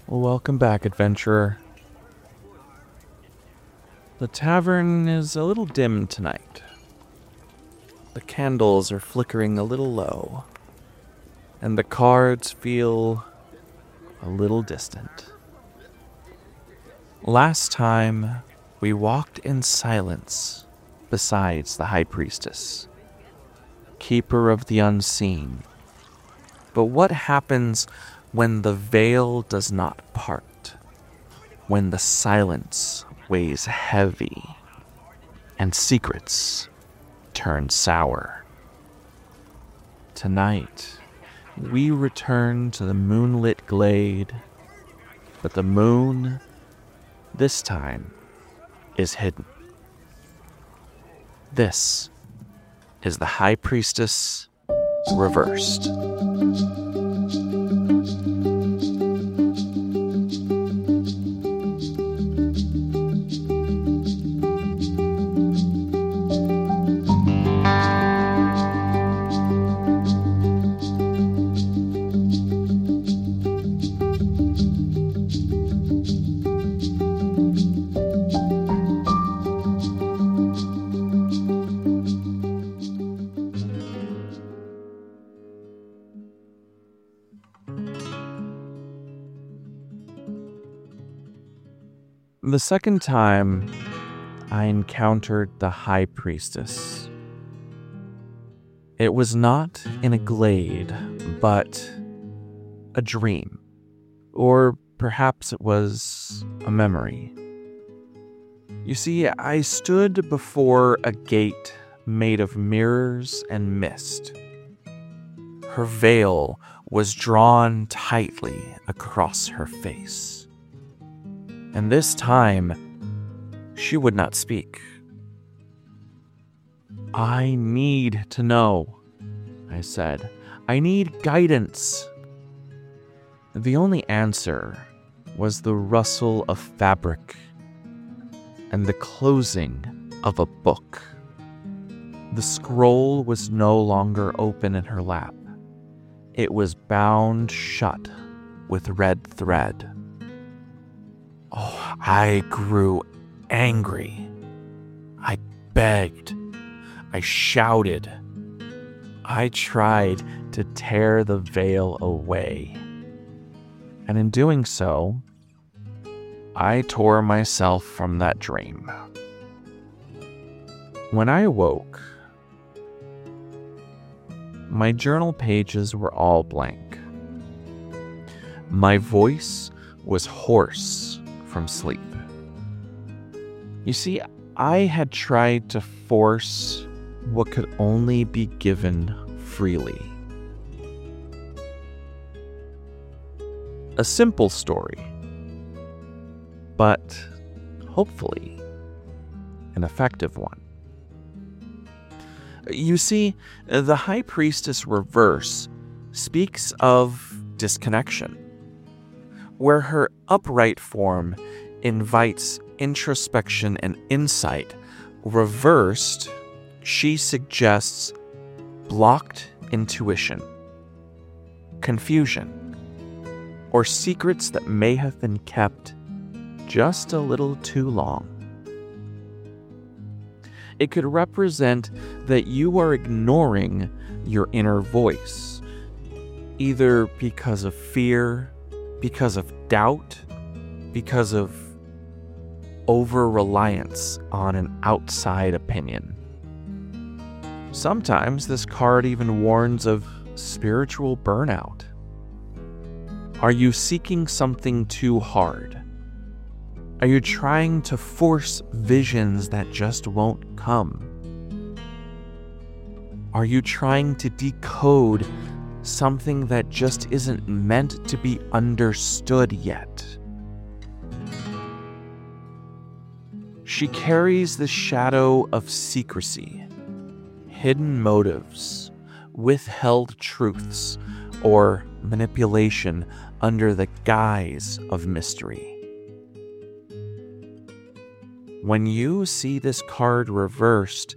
Welcome back, adventurer. The tavern is a little dim tonight. The candles are flickering a little low, and the cards feel a little distant. Last time, we walked in silence besides the High Priestess, keeper of the unseen. But what happens when the veil does not part? When the silence weighs heavy and secrets turn sour? Tonight, we return to the moonlit glade, but the moon, this time, is hidden. This is the High Priestess Reversed. The second time I encountered the High Priestess, it was not in a glade, but a dream. Or perhaps it was a memory. You see, I stood before a gate made of mirrors and mist. Her veil was drawn tightly across her face. And this time, she would not speak. "I need to know," I said. "I need guidance." The only answer was the rustle of fabric and the closing of a book. The scroll was no longer open in her lap. It was bound shut with red thread. Oh, I grew angry. I begged. I shouted. I tried to tear the veil away. And in doing so, I tore myself from that dream. When I awoke, my journal pages were all blank. My voice was hoarse from sleep. You see, I had tried to force what could only be given freely. A simple story, but hopefully an effective one. You see, the High Priestess Reverse speaks of disconnection, where her upright form invites introspection and insight. Reversed, she suggests blocked intuition, confusion, or secrets that may have been kept just a little too long. It could represent that you are ignoring your inner voice, either because of fear, because of doubt, because of over-reliance on an outside opinion. Sometimes this card even warns of spiritual burnout. Are you seeking something too hard? Are you trying to force visions that just won't come? Are you trying to decode something that just isn't meant to be understood yet? She carries the shadow of secrecy, hidden motives, withheld truths, or manipulation under the guise of mystery. When you see this card reversed,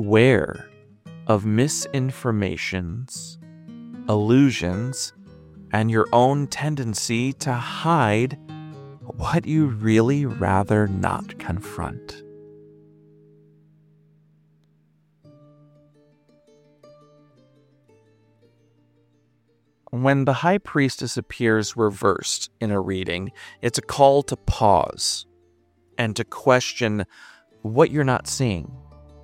beware of misinformations, illusions, and your own tendency to hide what you really rather not confront. When the High Priestess appears reversed in a reading, it's a call to pause and to question what you're not seeing.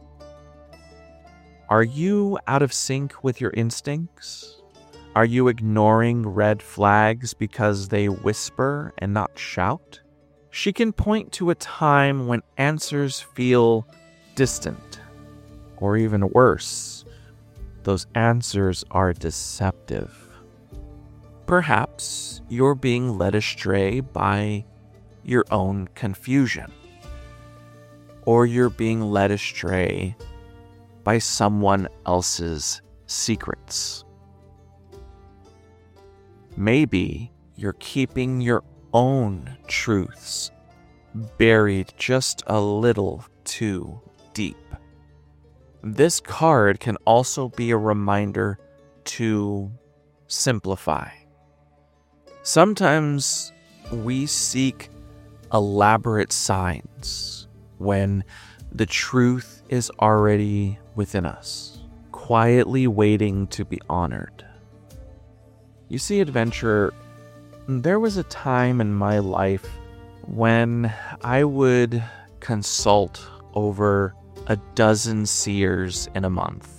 Are you out of sync with your instincts? Are you ignoring red flags because they whisper and not shout? She can point to a time when answers feel distant, or even worse, those answers are deceptive. Perhaps you're being led astray by your own confusion, or you're being led astray by someone else's secrets. Maybe you're keeping your own truths buried just a little too deep. This card can also be a reminder to simplify. Sometimes we seek elaborate signs when the truth is already within us, quietly waiting to be honored. You see, adventurer, there was a time in my life when I would consult over a dozen seers in a month.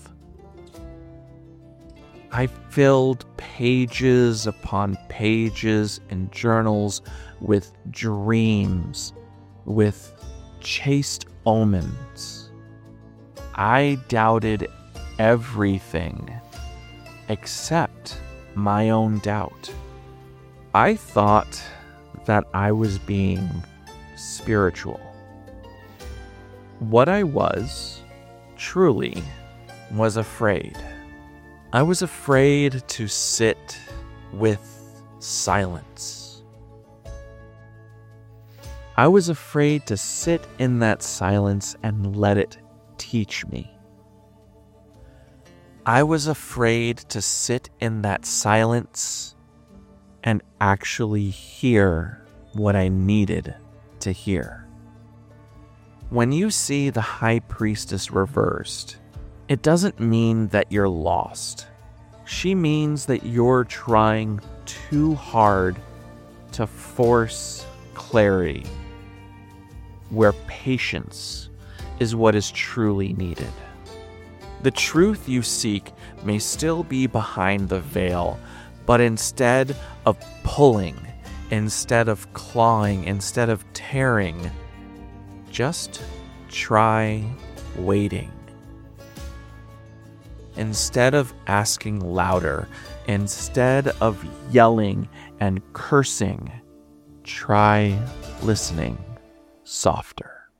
I filled pages upon pages in journals with dreams, with chaste omens. I doubted everything except my own doubt. I thought that I was being spiritual. What I was, truly, was afraid. I was afraid to sit with silence. I was afraid to sit in that silence and let it teach me. I was afraid to sit in that silence and actually hear what I needed to hear. When you see the High Priestess reversed, it doesn't mean that you're lost. She means that you're trying too hard to force clarity, where patience is what is truly needed. The truth you seek may still be behind the veil, but instead of pulling, instead of clawing, instead of tearing, just try waiting. Instead of asking louder, instead of yelling and cursing, try listening softer.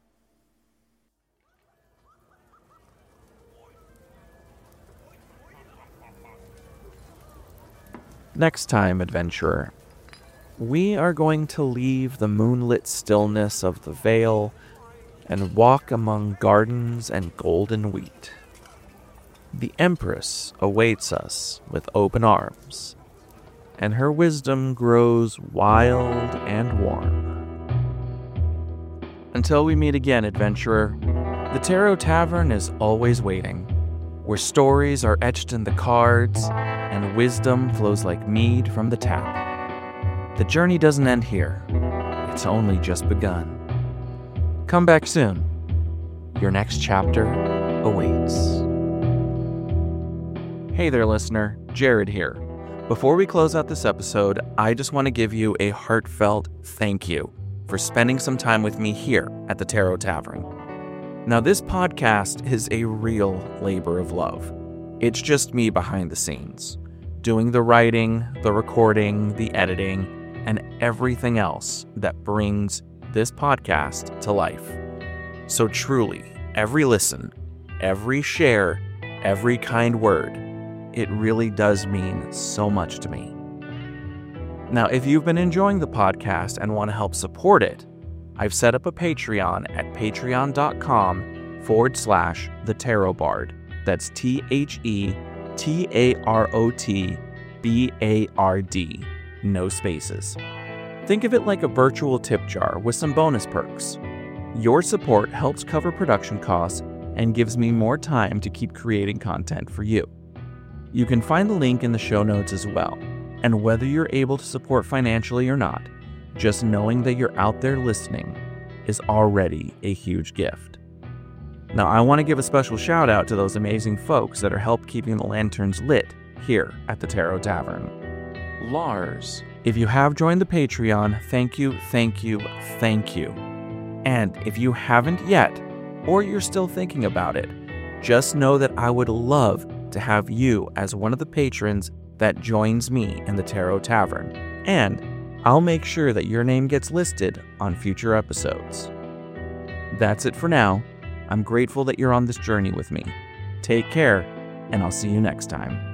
Next time, adventurer, we are going to leave the moonlit stillness of the vale and walk among gardens and golden wheat. The Empress awaits us with open arms, and her wisdom grows wild and warm. Until we meet again, adventurer, the Tarot Tavern is always waiting, where stories are etched in the cards and wisdom flows like mead from the tap. The journey doesn't end here. It's only just begun. Come back soon. Your next chapter awaits. Hey there, listener. Jared here. Before we close out this episode, I just want to give you a heartfelt thank you for spending some time with me here at the Tarot Tavern. Now, this podcast is a real labor of love. It's just me behind the scenes, doing the writing, the recording, the editing, and everything else that brings this podcast to life. So truly, every listen, every share, every kind word, it really does mean so much to me. Now, if you've been enjoying the podcast and want to help support it, I've set up a Patreon at patreon.com/thetarotbard. That's TheTarot BARD, no spaces. Think of it like a virtual tip jar with some bonus perks. Your support helps cover production costs and gives me more time to keep creating content for you. You can find the link in the show notes as well, and whether you're able to support financially or not, just knowing that you're out there listening is already a huge gift. Now, I want to give a special shout out to those amazing folks that are help keeping the lanterns lit here at the Tarot Tavern. Lars, if you have joined the Patreon, thank you, thank you, thank you. And if you haven't yet, or you're still thinking about it, just know that I would love to have you as one of the patrons that joins me in the Tarot Tavern, and I'll make sure that your name gets listed on future episodes. That's it for now. I'm grateful that you're on this journey with me. Take care, and I'll see you next time.